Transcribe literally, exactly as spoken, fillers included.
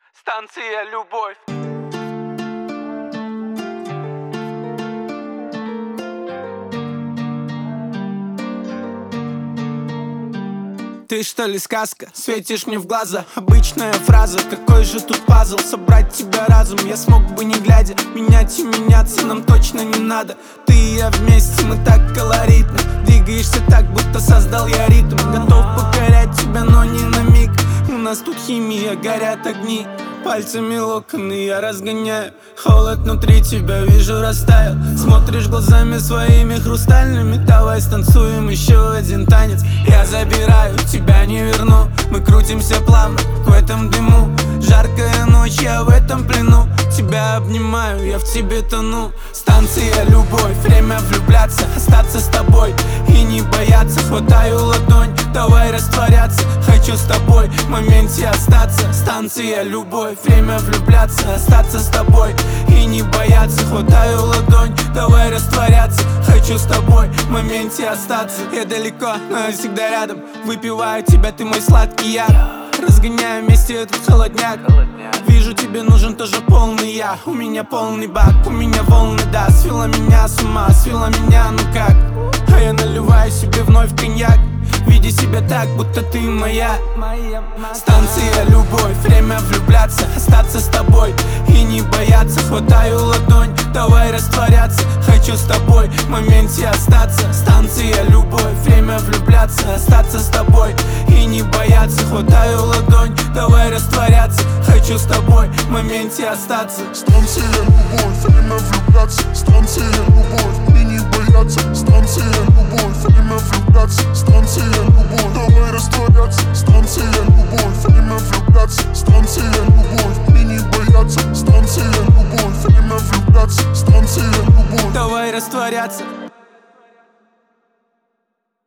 Станция «Любовь». Ты что ли сказка? Светишь мне в глаза. Обычная фраза, какой же тут пазл? Собрать тебя разум я смог бы не глядя. Менять и меняться нам точно не надо. Ты и я вместе, мы так колоритно. Двигаешься так, будто создал я ритм. Готов покорять тебя, но не на миг. У нас тут химия, горят огни. Пальцами локоны я разгоняю. Холод внутри тебя вижу растаял. Смотришь глазами своими хрустальными. Давай станцуем еще один танец. Я забираю, тебя не верну. Мы крутимся плавно в этом дыму. Жаркая ночь, я в этом плену. Тебя обнимаю, я в тебе тону. Станция «Любовь», время влюбляться, остаться с тобой и не бояться. Хватаю ладонь, давай растворяться. Хочу с тобой в моменте остаться. Станция «Любовь», время влюбляться, остаться с тобой и не бояться. Хватаю ладонь, давай растворяться. Хочу с тобой в моменте остаться. Я далеко, но я всегда рядом. Выпиваю тебя, ты мой сладкий яд. Разгоняю вместе этот холодняк. Вижу, тебе нужен тоже полный я. У меня полный бак, у меня волны, да. Свела меня с ума, свела меня, ну как? А я наливаю себе вновь коньяк. Види себя так, будто ты моя. Станция «Любовь», время влюбляться, остаться с тобой и не бояться. Хватаю ладонь, давай растворяться. Хочу с тобой в моменте остаться. Станция «Любовь», время влюбляться, остаться с тобой и не бояться. Хватаю ладонь, давай растворяться. Хочу с тобой в моменте остаться. Станция «Любовь», время влюбляться. Станция «Любовь» и не бояться. Станция «Любовь», время влюбляться. Станция «Любовь», давай растворяться. Станция «Любовь», время влюбляться. Станция «Любовь» и не бояться. Станция «Любовь», время влюбляться. Станция «Любовь», давай растворяться.